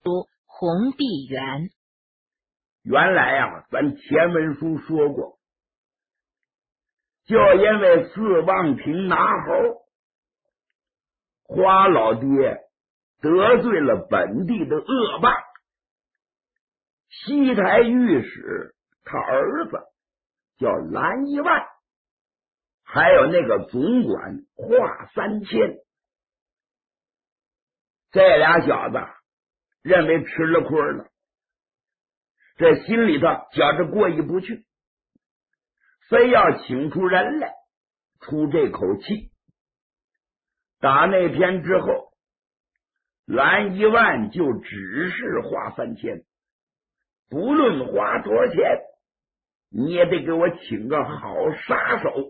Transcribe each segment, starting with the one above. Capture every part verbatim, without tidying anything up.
红碧园。 原来啊，咱前文书说过，就因为四望亭拿猴，花老爹得罪了本地的恶霸西台御史，他儿子叫蓝一万，还有那个总管华三千，这俩小子认为吃了亏了，这心里头觉着过意不去，非要请出人来出这口气。打那天之后，蓝一万就指示华三千，不论花多少钱，你也得给我请个好杀手。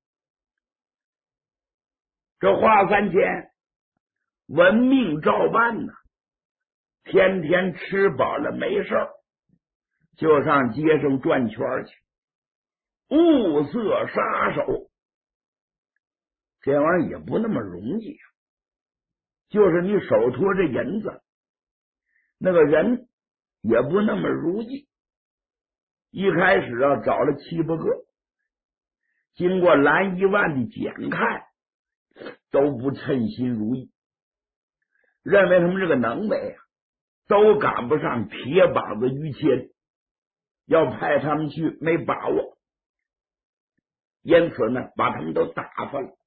这华三千闻命照办呢，天天吃饱了没事就上街上转圈去，物色杀手。这玩意儿也不那么容易啊，就是你手托着银子，那个人也不那么如意。一开始啊，找了七八个，经过蓝一万的检看，都不称心如意，认为他们这个能耐啊，都赶不上铁膀子于谦，要派他们去没把握，因此呢，把他们都打发了。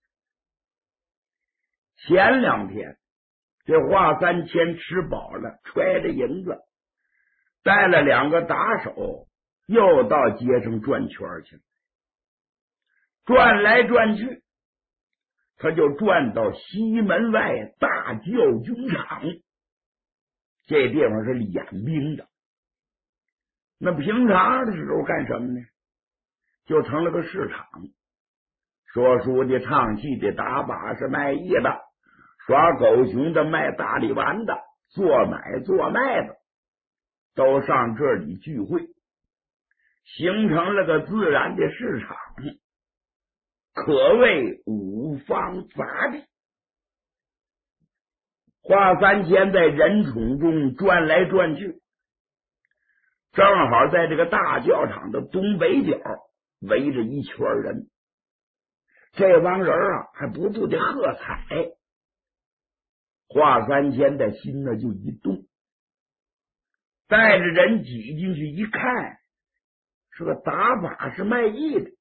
前两天，这华三千吃饱了，揣着银子，带了两个打手，又到街上转圈去了。转来转去，他就转到西门外大教军场，这地方是演兵的。那平常的时候干什么呢？就成了个市场，说书的、唱戏的、打把式、卖艺的、耍狗熊的、卖大力丸的、做买做卖的，都上这里聚会，形成了个自然的市场，可谓五方杂地。华三千在人丛中转来转去，正好在这个大教场的东北角围着一圈人，这帮人啊还不住的喝彩。华三千的心呢就一动，带着人挤进去一看，是个打把式卖艺的，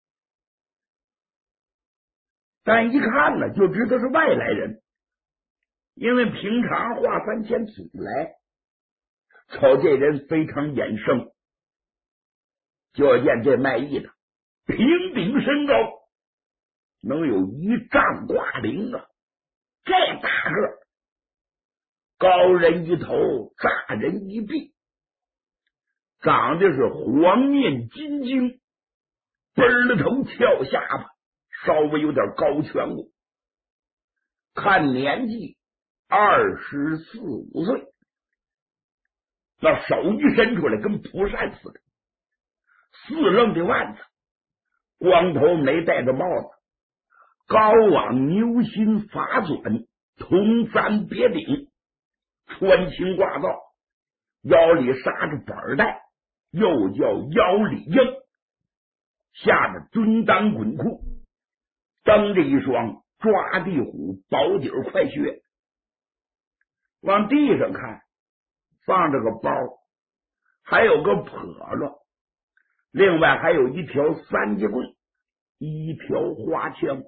但一看呢就知道是外来人，因为平常华三千总来，瞅这人非常眼生，就见这卖艺的平顶身高，能有一丈挂零啊，这大个，高人一头，炸人一臂，长得是黄面金睛，奔了头翘下巴，稍微有点高颧骨，看年纪二十四五岁，那手一伸出来跟蒲扇似的，四愣的腕子，光头没戴着帽子，高往牛心发卷，铜簪别顶，穿青挂罩，腰里扎着板带，又叫腰里鹰，下着蹲裆滚裤，蹬着一双抓地虎薄底快靴，往地上看放着个包，还有个笸箩，另外还有一条三节棍，一条花枪。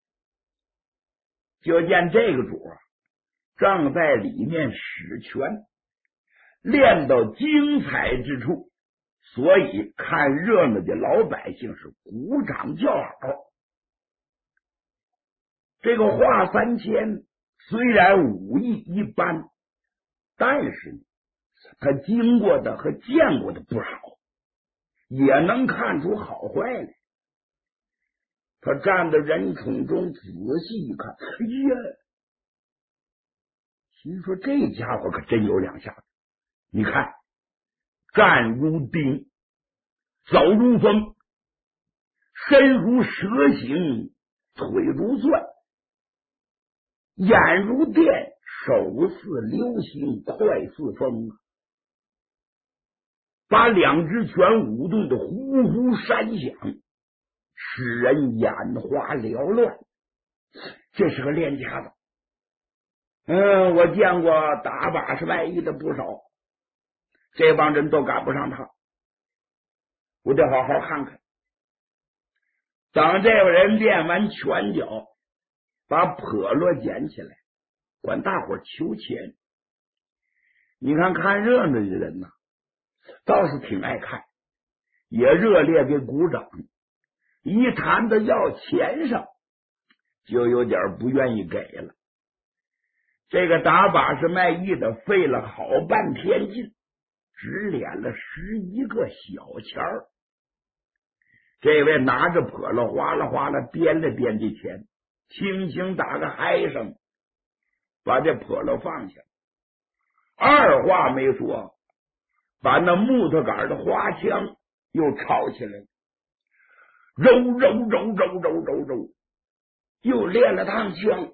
就见这个主啊正在里面使拳，练到精彩之处，所以看热闹的老百姓是鼓掌叫好。这个华三千虽然武艺一般，但是他经过的和见过的不少，也能看出好坏来。他站在人丛中仔细一看，哎呀，心说这家伙可真有两下子。你看，站如钉，走如风，身如蛇形，腿如钻，眼如电， 手似流星，快似风，把两只拳舞动的呼呼山响，使人眼花缭乱。这是个练家子。嗯，我见过打把式外役的不少，这帮人都赶不上他，我得好好看看。等这个人练完拳脚，把笸箩捡起来，管大伙求钱。你看看热闹的人呢，倒是挺爱看，也热烈给鼓掌。一谈到要钱上，就有点不愿意给了。这个打把式卖艺的费了好半天劲，只敛了十一个小钱儿。这位拿着笸箩哗啦哗啦掂了掂这钱，轻轻打个嗨声，把这笸箩放下，二话没说，把那木头杆的花枪又抄起来，揉揉揉揉揉揉揉，又练了趟枪，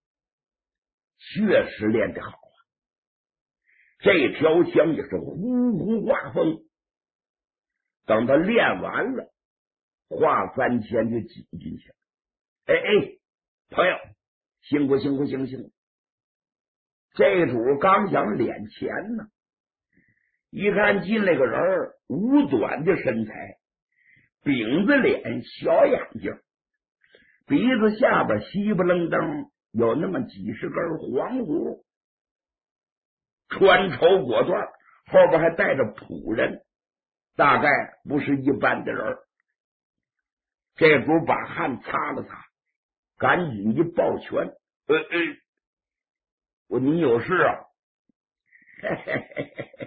确实练得好啊！这条枪也是呼呼画风。等他练完了，华三千就挤进去了。哎哎，朋友，辛苦辛苦辛苦辛苦！这主刚想敛钱呢，一看进来个人，五短的身材，饼子脸，小眼睛，鼻子下边稀不楞登有那么几十根黄胡，穿绸裹缎，后边还带着仆人，大概不是一般的人。这主把汗擦了擦，赶紧一抱拳：“呃呃，我你有事啊？嘿嘿嘿嘿嘿，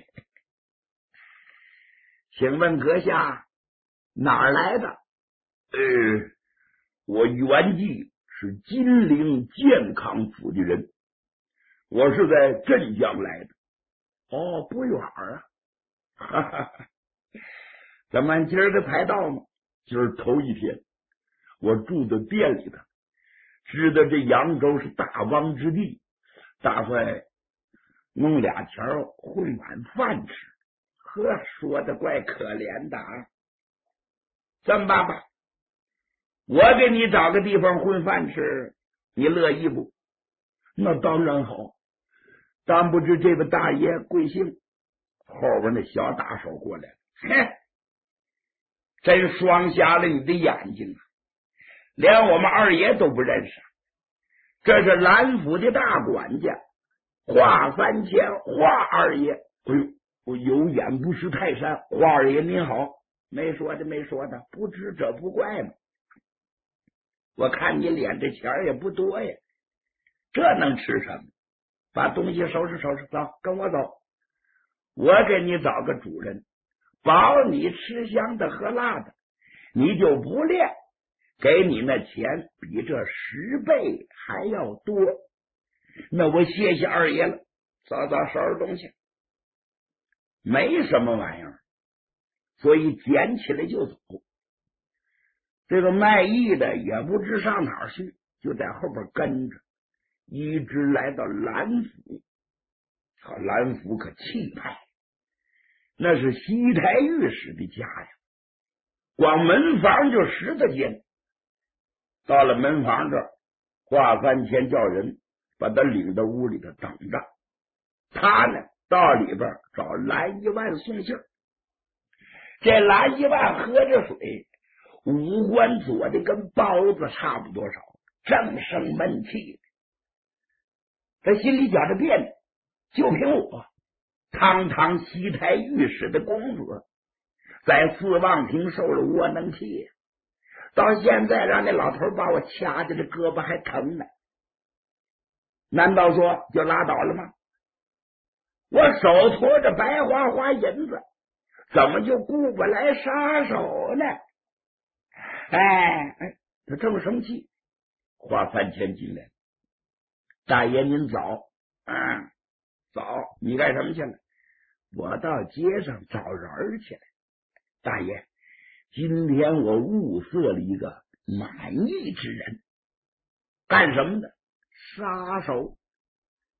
请问阁下哪儿来的？”“呃，我原籍是金陵健康府的人，我是在镇江来的。”“哦，不远啊。”“哈哈哈，咱们今儿个才到吗？”“今儿头一天，我住在店里头，知道这扬州是大汪之地，打算弄俩钱混碗饭吃。”“呵，说的怪可怜的啊！这么办吧，我给你找个地方混饭吃，你乐意不？”“那当然好，但不知这位大爷贵姓？”后边那小打手过来了：“嘿，真双瞎了你的眼睛啊！连我们二爷都不认识。这是蓝府的大管家华三千，华二爷。”“哎呦，我有眼不识泰山，华二爷您好。”“没说的没说的，不知者不怪嘛。我看你脸这钱也不多呀，这能吃什么？把东西收拾收拾，走，跟我走。我给你找个主人，保你吃香的喝辣的，你就不练，给你那钱比这十倍还要多。那我谢谢二爷了，走走，收拾东西。”没什么玩意儿，所以捡起来就走。这个卖艺的也不知上哪儿去，就在后边跟着，一直来到蓝府。好，蓝府可气派，那是西台御史的家呀，光门房就十多间。到了门房这儿，华三千叫人把他领到屋里头等着，他呢到里边找蓝一万送信儿。这蓝一万喝着水，五官做的跟包子差不多少，正生闷气。他心里觉着别扭，就凭我堂堂西台御史的公子，在四望亭受了窝囊气，到现在让那老头把我掐的这胳膊还疼呢，难道说就拉倒了吗？我手托着白花花银子，怎么就顾不来杀手呢？哎哎，他正生气，花三千进来：“大爷您早。”“嗯，早，你干什么去了？”“我到街上找人去了。”“大爷，今天我物色了一个满意之人。”“干什么的？”“杀手。”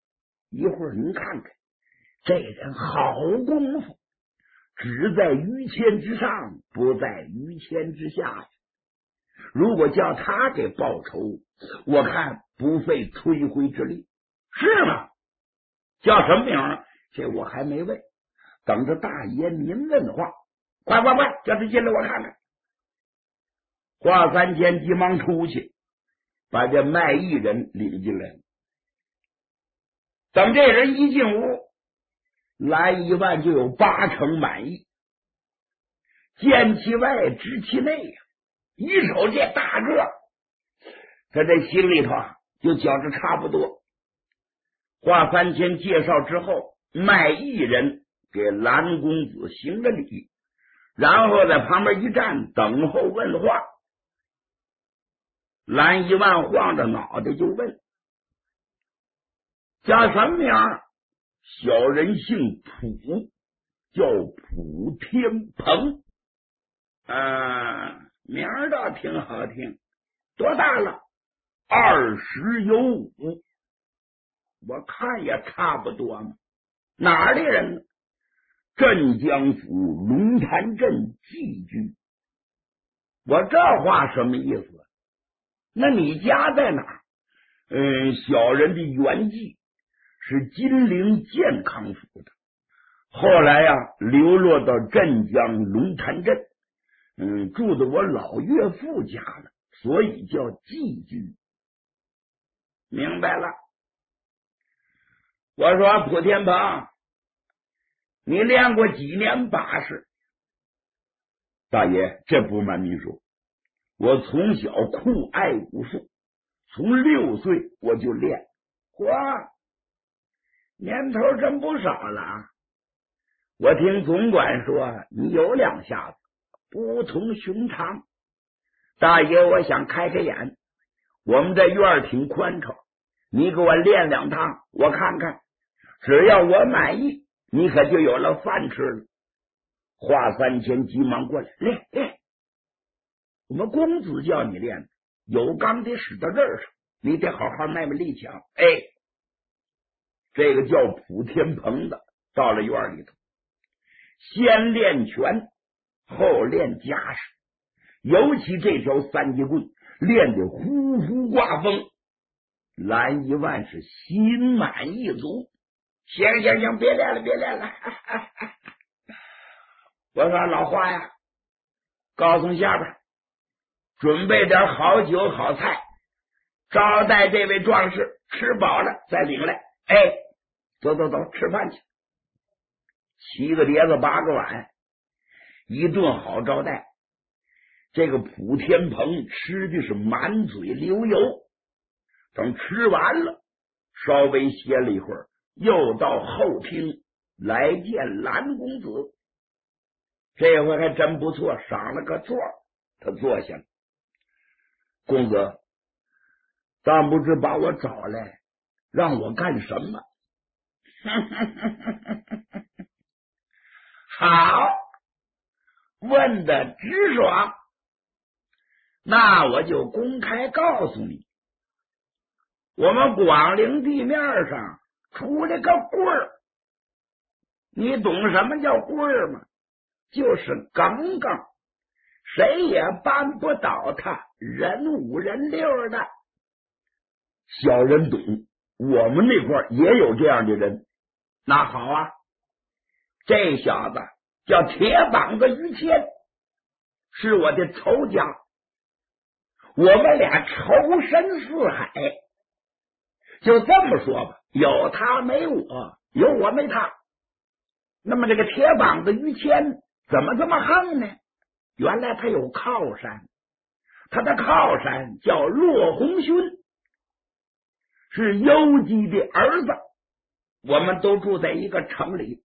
一会儿您看看，这人好功夫，只在于谦之上，不在于谦之下。如果叫他给报仇，我看不费吹灰之力。是吗？叫什么名儿？这我还没问，等着大爷您问话。快快快，叫他进来我看看。华三千急忙出去，把这卖艺人领进来。等这人一进屋，蓝一万就有八成满意。见其外知其内呀、啊，一瞅这大个，他这心里头就觉着差不多。华三千介绍之后，卖艺人给蓝公子行个礼，然后在旁边一站，等候问话。蓝一万晃着脑袋就问：叫什么名？小人姓蒲，叫蒲天鹏。啊，名儿倒挺好听。多大了？二十有五。我看也差不多嘛。哪儿的人呢？镇江府龙潭镇寄居。我这话什么意思？那你家在哪儿？嗯，小人的原籍是金陵健康府的，后来呀、啊，流落到镇江龙潭镇，嗯，住在我老岳父家了，所以叫寄居。明白了。我说蒲天鹏，你练过几年把式？大爷，这不瞒您说，我从小酷爱武术，从六岁我就练。嚯，年头真不少了啊！我听总管说你有两下子，不同寻常。大爷，我想开开眼，我们这院挺宽敞，你给我练两趟，我看看，只要我满意，你可就有了饭吃了。华三千急忙过来，练练。我们公子叫你练，有钢得使到刃上，你得好好卖卖力气啊！哎，这个叫蒲天鹏的到了院里头，先练拳，后练家式，尤其这条三节棍练得呼呼刮风。蓝一万是心满意足。行行行，别练了别练了。我说老华呀，告诉下边准备点好酒好菜，招待这位壮士，吃饱了再领来。哎，走走走，吃饭去。七个碟子八个碗，一顿好招待。这个蒲天鹏吃的是满嘴流油，等吃完了，稍微歇了一会儿，又到后厅来见蓝公子。这回还真不错，赏了个座，他坐下了。公子，但不知把我找来让我干什么？好，问的直爽。那我就公开告诉你，我们广陵地面上出了个棍儿。你懂什么叫棍儿吗？就是耿耿，谁也扳不倒他，人五人六的。小人懂，我们那块也有这样的人。那好啊，这小子叫铁膀子于谦，是我的仇家，我们俩仇深似海。就这么说吧，有他没我，有我没他。那么这个铁膀子于谦怎么这么横呢？原来他有靠山，他的靠山叫骆鸿勋，是幽姬的儿子。我们都住在一个城里，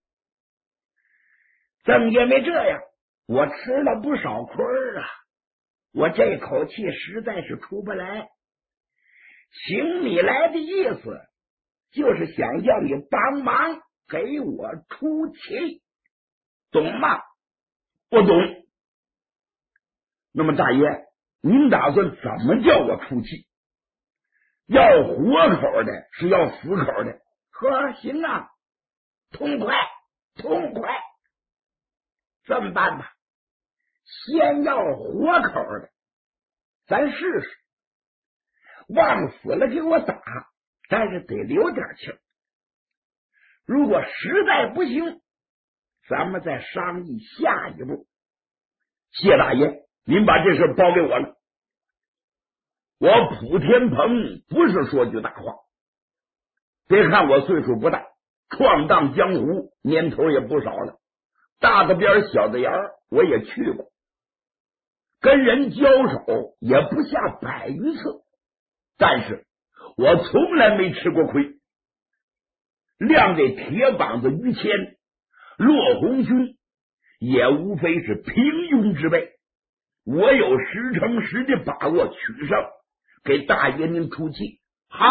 正因为这样，我吃了不少亏啊！我这口气实在是出不来，请你来的意思就是想叫你帮忙给我出气，懂吗？我懂。那么大爷，您打算怎么叫我出气？要活口的，是要死口的？ 呵，行啊，痛快痛快，这么办吧，先要活口的，咱试试，往死了给我打，但是得留点气儿。如果实在不行，咱们再商议下一步。谢大爷，您把这事包给我了。我普天鹏不是说句大话，别看我岁数不大，闯荡江湖年头也不少了，大的边小的眼儿我也去过，跟人交手也不下百余次，但是我从来没吃过亏。谅这铁膀子于谦、骆红勋也无非是平庸之辈，我有十成十的把握取胜，给大爷您出气。好，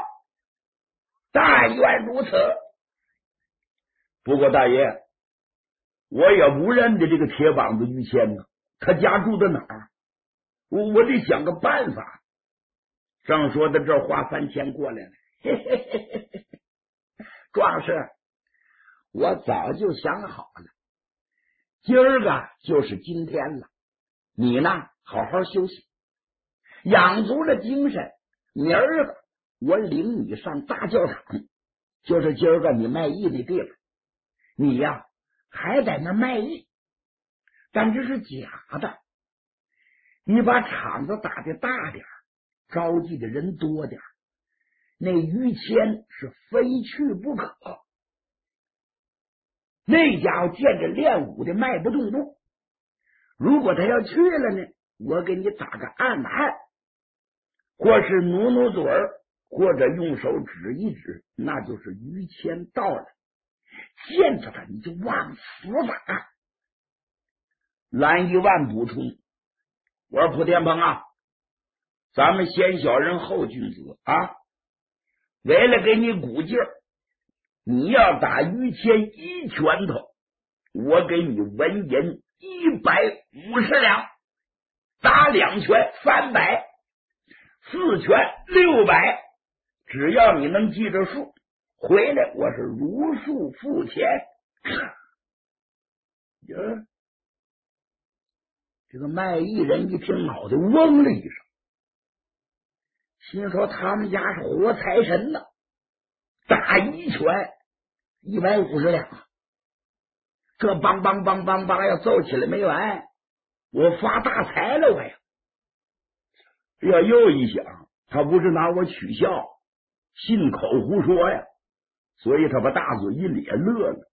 但愿如此。不过大爷，我也不认得这个铁膀子于谦呢，他家住在哪儿？我我得想个办法。正说到这，花三千过来了，嘿嘿嘿嘿嘿，壮士，我早就想好了，今儿个就是今天了，你呢好好休息，养足了精神，明儿个我领你上大教场，就是今儿个你卖艺的地方，你呀还在那卖艺，但这是假的，你把场子打得大点，召集的人多点，那于谦是非去不可。那家伙见着练武的迈不动步，如果他要去了呢，我给你打个暗号，或是努努嘴儿，或者用手指一指，那就是于谦到了，见着他你就往死打。蓝一万补充，我说普天鹏啊，咱们先小人后君子啊，为了给你鼓劲儿，你要打于谦一拳头，我给你纹银一百五十两，打两拳三百，四拳六百，只要你能记着数，回来我是如数付钱。呀，这个卖艺人一听，脑袋嗡了一声，心说他们家是活财神呢，打一拳一百五十两，这梆梆梆梆梆要揍起来没完，我发大财了我呀！哎呀，又一想，他不是拿我取笑，信口胡说呀，所以他把大嘴一咧，乐了。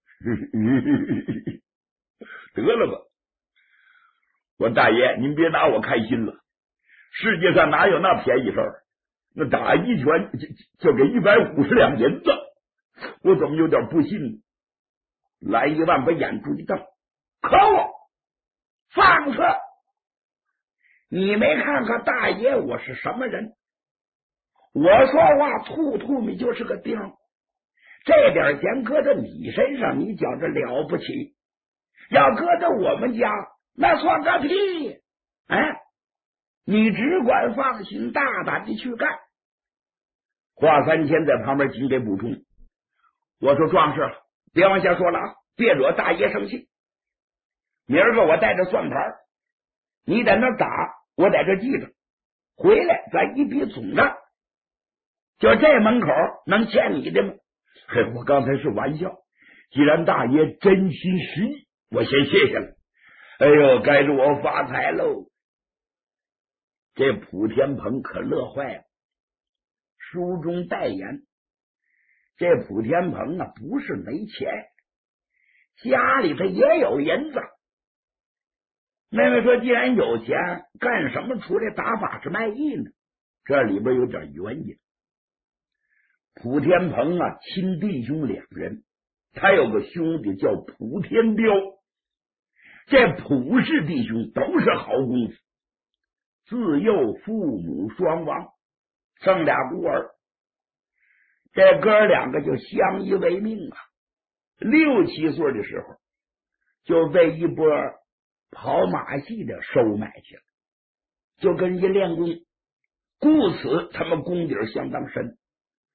得了吧，我大爷，您别拿我开心了，世界上哪有那便宜事儿？那打一拳就就给一百五十两银子，我怎么有点不信呢？来一万把眼珠一瞪，可恶，放肆！你没看看大爷我是什么人？我说话吐吐你就是个钉，这点钱搁在你身上你觉着了不起，要搁在我们家那算个屁！哎，你只管放心大胆的去干。华三千在旁边紧给补充，我说壮士别往下说了啊，别惹大爷生气，明儿个我带着算盘，你在那打，我在这记着，回来咱一笔总账，就这门口能欠你的吗？嘿，我刚才是玩笑，既然大爷真心实意，我先谢谢了。哎呦，该是我发财喽！这普天鹏可乐坏了。书中代言，这普天鹏啊不是没钱，家里头也有银子。妹妹说既然有钱，干什么出来打法是卖艺呢？这里边有点原因。普天鹏啊亲弟兄两人，他有个兄弟叫普天彪，这普氏弟兄都是好公子，自幼父母双亡，剩俩孤儿，这哥两个就相依为命啊。六七岁的时候就被一波跑马戏的收买去了，就跟人家练功，故此他们功底相当深。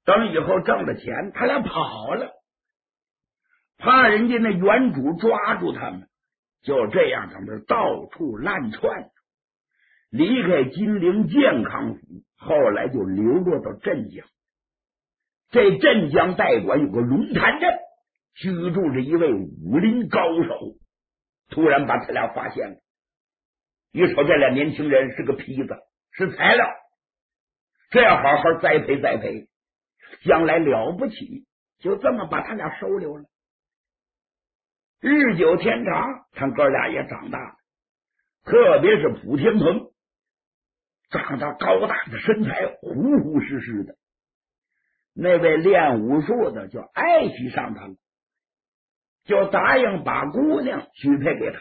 等以后挣了钱，他俩跑了，怕人家那原主抓住他们，就这样他们到处乱窜，离开金陵健康府，后来就流落到镇江。这镇江代管有个龙潭镇，居住着一位武林高手，突然把他俩发现了。一瞅这俩年轻人是个坯子，是材料，这要好好栽培栽培，将来了不起，就这么把他俩收留了。日久天长，他哥俩也长大了，特别是普天鹏，长得高大的身材，呼呼实实的。那位练武术的就爱惜上他了，就答应把姑娘许配给他。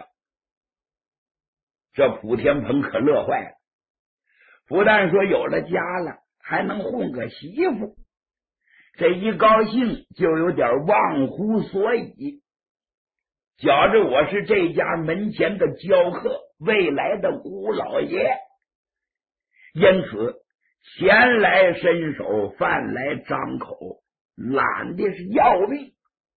这普天鹏可乐坏了，不但说有了家了，还能混个媳妇，这一高兴就有点忘乎所以，觉着我是这家门前的教客，未来的姑老爷，因此钱来伸手，饭来张口，懒的是要命，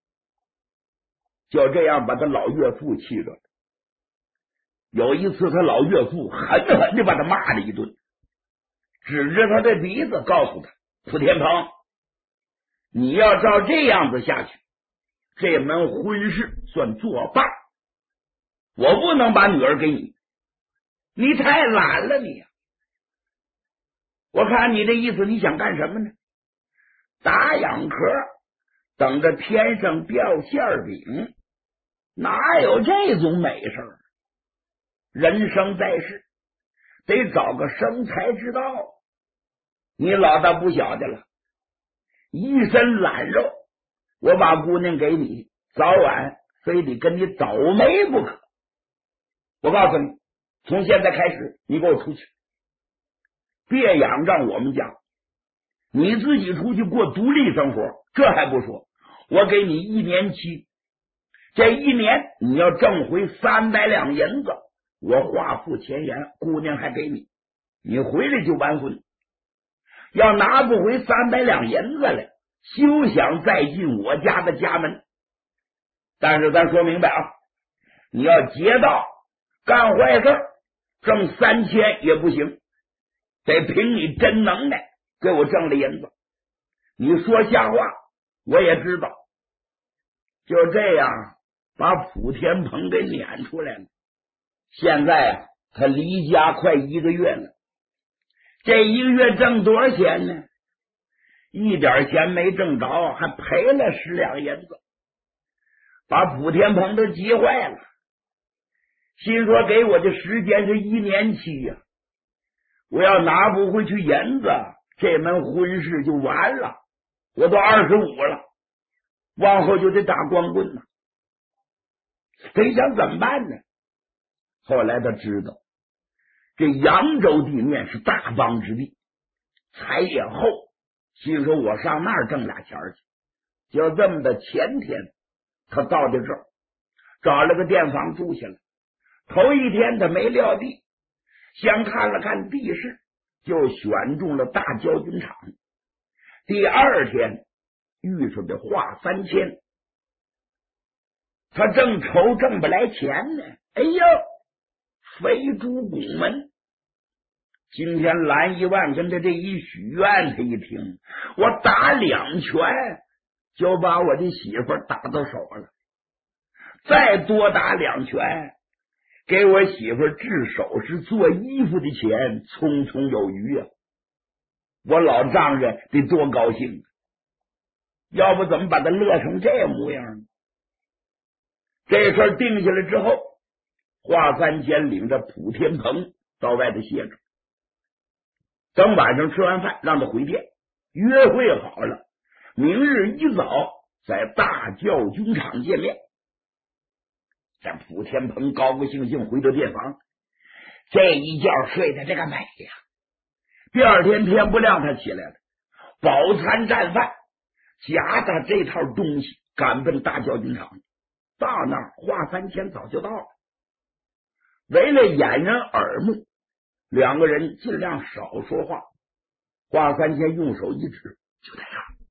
就这样把他老岳父气着了。有一次他老岳父狠狠的把他骂了一顿，指着他的鼻子告诉他，普天鹏，你要照这样子下去，这门婚事算作罢，我不能把女儿给你，你太懒了你。我看你这意思，你想干什么呢？打痒壳，等着天上掉馅饼，哪有这种美事儿？人生在世，得找个生财之道。你老大不晓得了，一身懒肉，我把姑娘给你，早晚非得跟你倒霉不可。我告诉你，从现在开始，你给我出去，别仰仗我们家，你自己出去过独立生活。这还不说，我给你一年期，这一年你要挣回三百两银子，我话付前言，姑娘还给你，你回来就完婚。要拿不回三百两银子来，休想再进我家的家门。但是咱说明白啊，你要劫道干坏事挣三千也不行，得凭你真能耐给我挣了银子。你说瞎话我也知道。就这样把普天鹏给撵出来了。现在啊，他离家快一个月了，这一个月挣多少钱呢？一点钱没挣着，还赔了十两银子，把普天鹏都急坏了，心说给我的时间是一年期呀、啊，我要拿不回去银子，这门婚事就完了。我都二十五了，往后就得打光棍了。得想怎么办呢？后来他知道这扬州地面是大帮之地，财也厚，心说我上那儿挣俩钱去。就这么的，前天他到的这儿，找了个店房住下了。头一天他没撂地，先看了看地势，就选中了大教军场。第二天遇上的华三千，他正愁挣不来钱呢，哎呦，飞猪拱门。今天蓝一万跟他这一许愿，他一听，我打两拳就把我的媳妇打到手了，再多打两拳，给我媳妇制首饰做衣服的钱匆匆有余啊！我老丈人得多高兴，要不怎么把他乐成这模样呢？这事儿定下来之后，华三千领着普天鹏到外头歇着，等晚上吃完饭让他回店，约会好了，明日一早在大教军场见面。这普天鹏高高兴兴回到店房，这一觉睡得这个美呀！第二天天不亮他起来了，饱餐战饭，夹着这套东西赶奔大教军场。到那儿华三千早就到了，为了掩人耳目，两个人尽量少说话。华三千用手一指，就在这儿。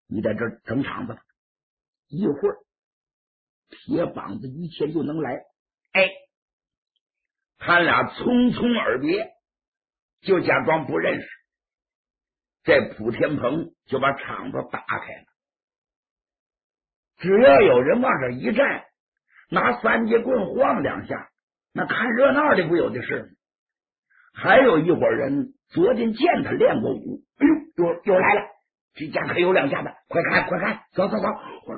你在这儿整场子吧。一会儿铁膀子于谦就能来。哎，他俩匆匆而别，就假装不认识。这普天鹏就把场子打开了，只要有人往这一站，拿三节棍晃两下，那看热闹的不有的是。还有一伙人昨天见他练过武，哎呦，又又来了，这家可有两下子，快看快看，走走走，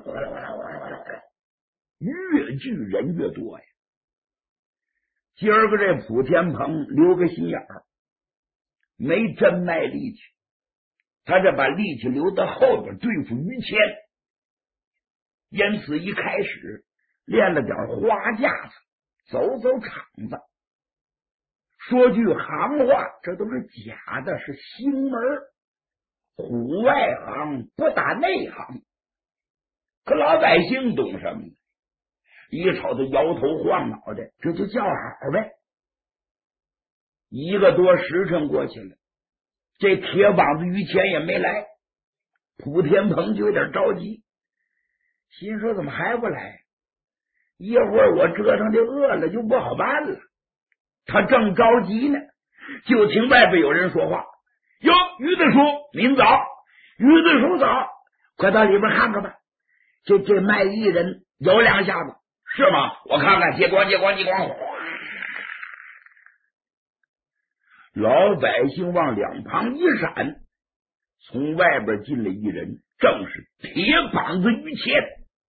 越聚人越多呀。今儿个这普天鹏留个心眼儿，没真卖力气，他这把力气留到后边对付于谦，因此一开始练了点花架子，走走场子，说句行话，这都是假的，是兴门，唬外行不打内行。可老百姓懂什么呢？一瞅他摇头晃脑的，这就叫好呗。一个多时辰过去了，这铁膀子于谦也没来，普天鹏就有点着急，心说怎么还不来？一会儿我折腾的饿了就不好办了。他正着急呢，就听外边有人说话：“哟，于子叔您早，于子叔早，快到里边看看吧。这这卖艺人有两下子，是吗？我看看，接光接光接光。”老百姓往两旁一闪，从外边进来一人，正是铁膀子于谦。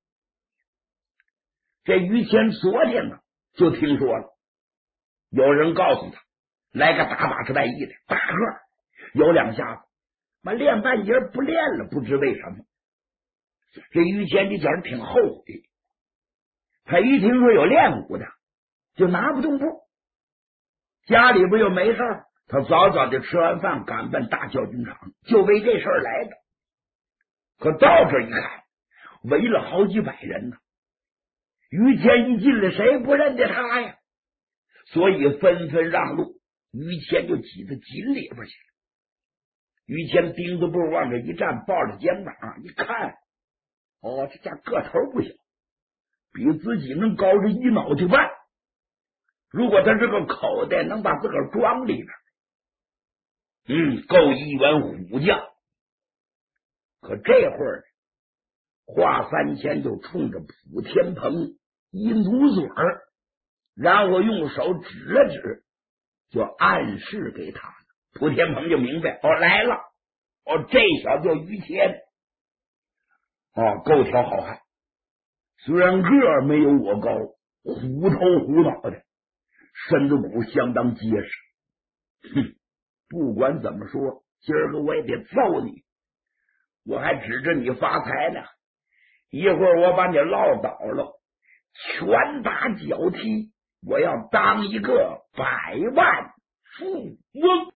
这于谦昨天呢就听说了，有人告诉他来个打把式外艺的，大个有两下子，妈练半截不练了，不知为什么。这于谦这觉得挺后悔，他一听说有练武的，就拿不动步，家里边又没事儿，他早早的吃完饭赶奔大教军场，就为这事儿来的。可到这一看，围了好几百人呢。于谦一进来，谁不认得他呀？所以纷纷让路，于谦就挤到井里边去了。于谦钉子步往这一站，抱着肩膀一看，哦，这家个头不小，比自己能高着一脑袋半。如果他这个口袋能把自个儿装里边，嗯，够一员虎将。可这会儿华三千就冲着普天鹏一努嘴儿，然后用手指了指，就暗示给他。普天鹏就明白，哦，来了，哦，这小叫于谦，哦，够条好汉，虽然个儿没有我高，虎头虎脑的，身子骨相当结实。哼，不管怎么说，今儿个我也得揍你，我还指着你发财呢。一会儿我把你撂倒了，拳打脚踢，我要当一个百万富翁。